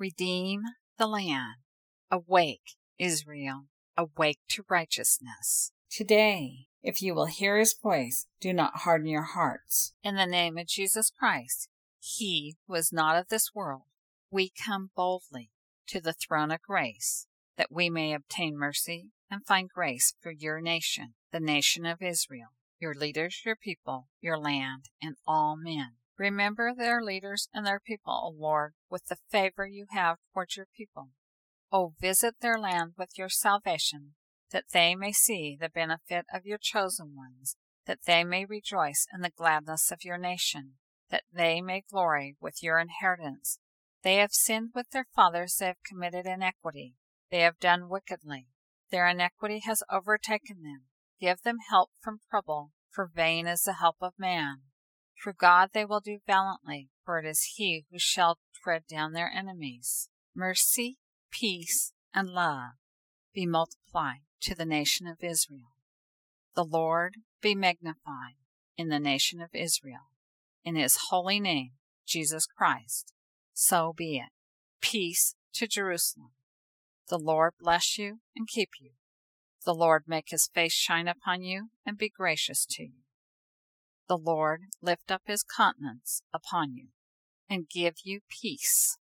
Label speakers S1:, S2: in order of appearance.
S1: Redeem the land. Awake, Israel, awake to righteousness.
S2: Today, if you will hear his voice, do not harden your hearts.
S1: In the name of Jesus Christ, he who is not of this world, we come boldly to the throne of grace, that we may obtain mercy and find grace for your nation, the nation of Israel, your leaders, your people, your land, and all men. Remember their leaders and their people, O Lord, with the favor you have towards your people. O visit their land with your salvation, that they may see the benefit of your chosen ones, that they may rejoice in the gladness of your nation, that they may glory with your inheritance. They have sinned with their fathers, they have committed iniquity, they have done wickedly. Their iniquity has overtaken them. Give them help from trouble, for vain is the help of man. Through God they will do valiantly, for it is he who shall tread down their enemies. Mercy, peace, and love be multiplied to the nation of Israel. The Lord be magnified in the nation of Israel. In his holy name, Jesus Christ, so be it. Peace to Jerusalem. The Lord bless you and keep you. The Lord make his face shine upon you and be gracious to you. The Lord lift up his countenance upon you and give you peace.